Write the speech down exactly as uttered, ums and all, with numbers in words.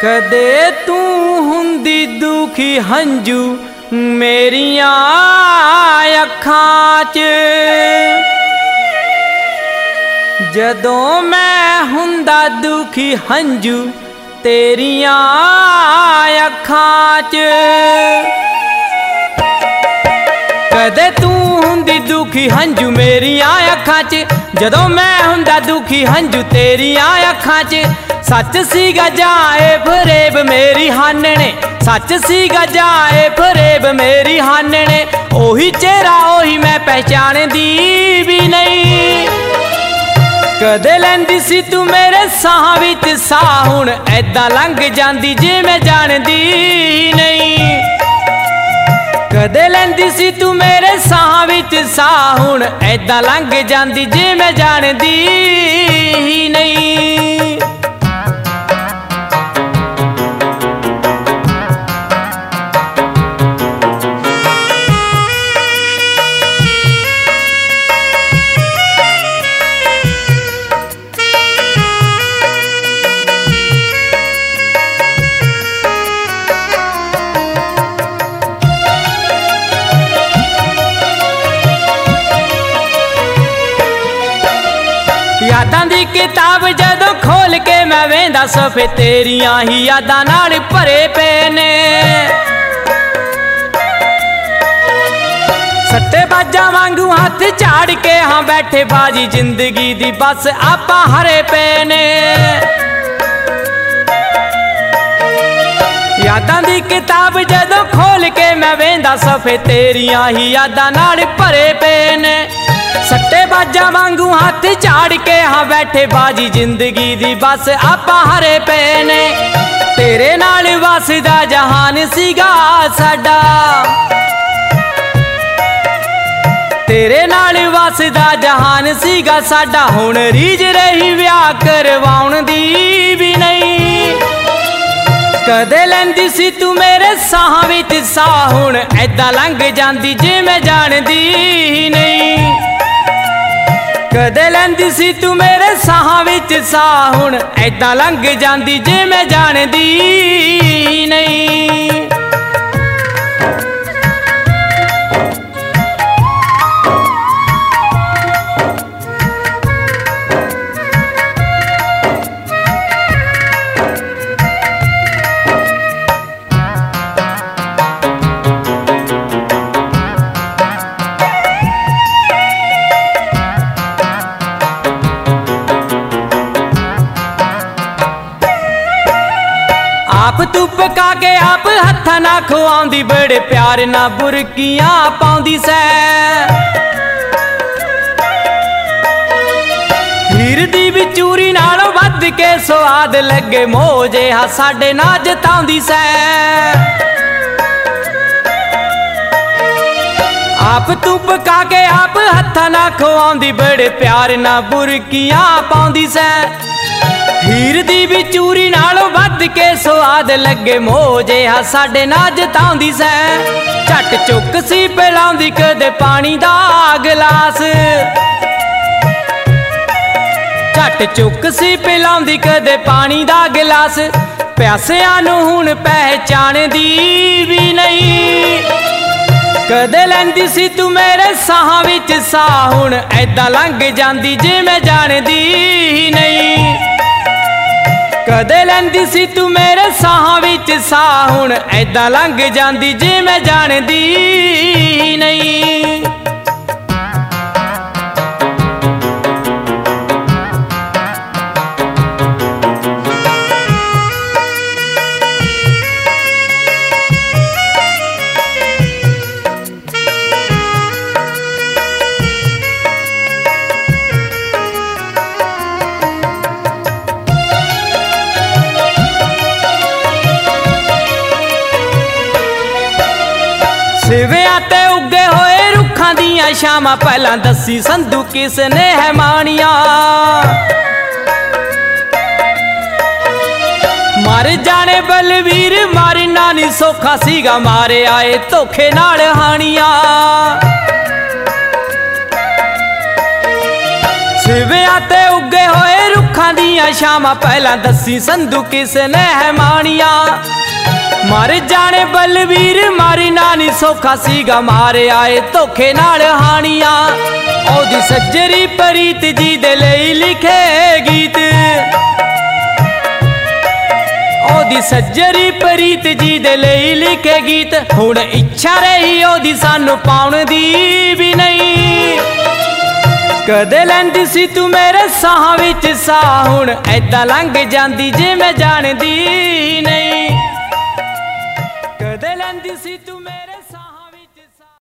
कदे तू हुंदी दुखी हंजू मेरियां अखां च, जदों मैं हुंदा दुखी हंजू तेरियां अखां च। कदे तू हुंदी दुखी हंजू मेरियां अखां च, जदों मैं हुंदा दुखी हंजू तेरियां अखां च। सच सीगा जाए फरेब मेरी हानने, सच सीगा जाए फरेब मेरी हानने। ओही चेहरा ओही मैं पहचान दी भी नहीं। कदे लैंदी सी तू मेरे साह विच साह, हुण ऐदां लंघ जांदी जे मैं जानदी नहीं। कदे लैंदी सी तू मेरे साह विच साह, हुण ऐदां लंघ जांदी जे मैं जानदी नहीं। यादां दी किताब जदों खोल के मैं वेंदा, सफे तेरियां ही यादां नाल भरे पे ने। सट्टे बाजा वांगू हाथ झाड़ के हाँ बैठे बाजी, जिंदगी दी बस आपां हरे पे ने। यादां दी किताब जदों खोल के मैं वेंदा, सफे तेरियां ही यादां नाल भरे पे ने। सट्टे बाजा वांगू हाथ झाड़ के हाँ बैठे बाजी, जिंदगी दी बस आपां हरे पे ने। तेरे नाल वसदा जहान सीगा साडा, तेरे नाल वसदा जहान सीगा साडा। हुण रीज रही ब्याह करवाउण दी भी नहीं। कदे लैंदी सी तू मेरे साह विच साह, हुण ऐदां लंघ जांदी जे मैं जानदी नहीं। कदे लैंदी सी तू मेरे साह विच साह, हुण ऐदां लंघ जांदी जे मैं जानदी नहीं। आप तू पका के आप हत्था ना खुआंदी, बड़े प्यार ना बुरकियां पाउंदी सै। हीर दी भी चूरी नालों वध के स्वाद लगे, मोजे हा साडे ना जताउंदी सै। आप तू पका के आप हत्था ना खुआंदी, बड़े प्यार ना बुरकियां पाउंदी सै। हीर दी भी चूरी नालों वध के स्वाद लगे, मोजे हा साडे ना जताउंदी सै। झट चुक सी पिलाउंदी कदे पानी दा गिलास, झट चुक सी पिलाउंदी कदे पानी दा गिलास। प्यासियां नूं हुण पहचानदी भी नहीं। कदे लैंदी सी तू मेरे साह विच साह, हुण ऐदां लंघ जांदी जे मैं जानदी नहीं। कदे लैंदी सी तू मेरे साह विच साह, हुण ऐदां लंघ जांदी जे मैं जानदी नहीं। सिविया ते उगे होए रुखां दियां शामां, पहलां दसी संधू किसने है मानिया। मर जाने बलवीर मारना नी सौखा सीगा, मारे आए धोखे नाल हानिया। सिविया ते उगे होए रुखां दी ਦੀਆਂ ਸ਼ਾਮਾਂ ਪਹਿਲਾਂ ਦੱਸੀ ਸੰਧੂ ਕਿਸਨੇ ਹੈ ਮਾਣੀਆਂ। ਮਰ ਜਾਣੇ ਬਲਵੀਰ ਮਾਰੀ ਨਾਨੀ ਸੌਖਾ ਸੀਗਾ ਮਾਰੇ ਆਏ ਧੋਖੇ ਨਾਲ ਹਾਣੀਆਂ। ਉਹਦੀ ਸੱਜਰੀ ਪ੍ਰੀਤ ਜੀ ਦੇ ਲਈ ਲਿਖੇ ਗੀਤ, ਉਹਦੀ ਸੱਜਰੀ ਪ੍ਰੀਤ ਜੀ ਦੇ ਲਈ ਲਿਖੇ ਗੀਤ। ਹੁਣ ਇੱਛਾ ਰਹੀ ਉਹਦੀ ਸਾਨੂੰ ਪਾਉਣ ਦੀ ਵੀ ਨਹੀਂ। ਕਦੇ ਲੈਂਦੀ ਸੀ ਤੂੰ ਮੇਰੇ ਸਾਹਾਂ ਵਿੱਚ ਸਾਹ, ਹੁਣ ਐਦਾਂ ਲੰਘ ਜਾਂਦੀ ਜਿਵੇਂ ਜਾਣਦੀ ਨਹੀਂ।